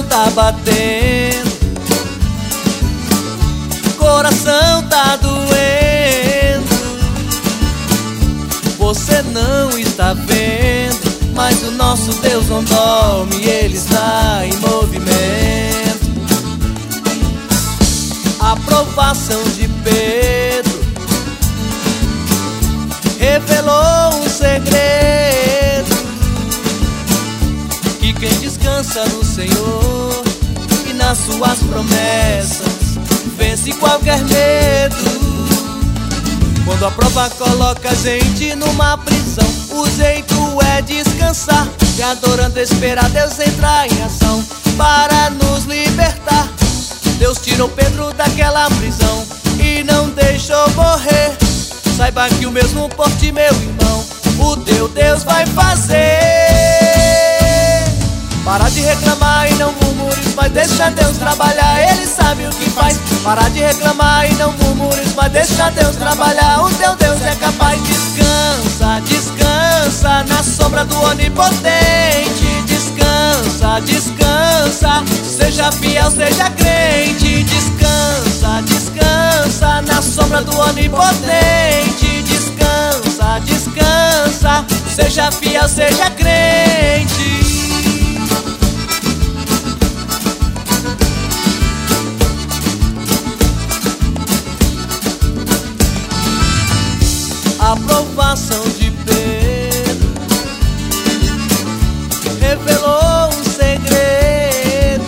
tá batendo, coração tá doendo. Você não está vendo, mas o nosso Deus não dorme, Ele está em movimento. A provação de Pedro revelou um segredo, que quem descansa no Senhor e nas suas promessas vence qualquer medo. Quando a prova coloca a gente numa prisão, o jeito é descansar e adorando esperar Deus entrar em ação para nos libertar. Deus tirou Pedro daquela prisão e não deixou morrer. Saiba que o mesmo por ti, meu irmão, o teu Deus vai fazer. Para de reclamar e não murmures, mas deixa Deus trabalhar, Ele sabe o que faz. Para de reclamar e não murmures, mas deixa Deus trabalhar, o teu Deus é capaz. Descansa, descansa na sombra do Onipotente. Descansa, descansa, seja fiel, seja crente. Descansa, descansa na sombra do Onipotente. Descansa, descansa, seja fiel, seja crente. A provação de Pedro revelou um segredo,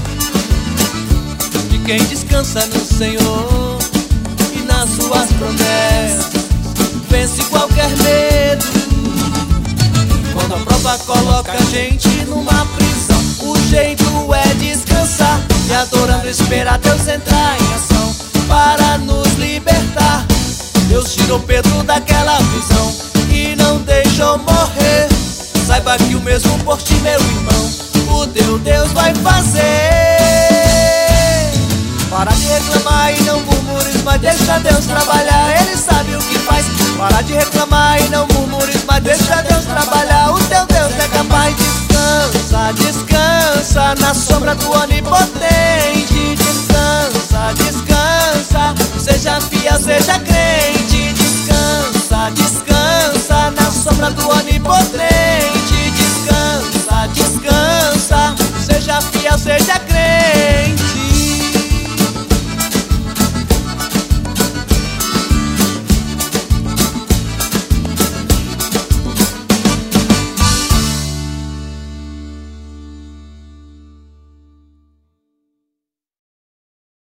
de quem descansa no Senhor e nas suas promessas vence qualquer medo. Quando a prova coloca a gente numa prisão, o jeito é descansar e adorando esperar Deus entrar em ação para nos libertar. Deus tirou Pedro daquela prisão e não deixou morrer. Saiba que o mesmo por ti, meu irmão, o teu Deus vai fazer. Para de reclamar e não murmures, mas deixa Deus trabalhar, Ele sabe o que faz. Para de reclamar e não murmures, mas deixa Deus trabalhar, o teu Deus é capaz. Descansa, descansa na sombra do Onipotente.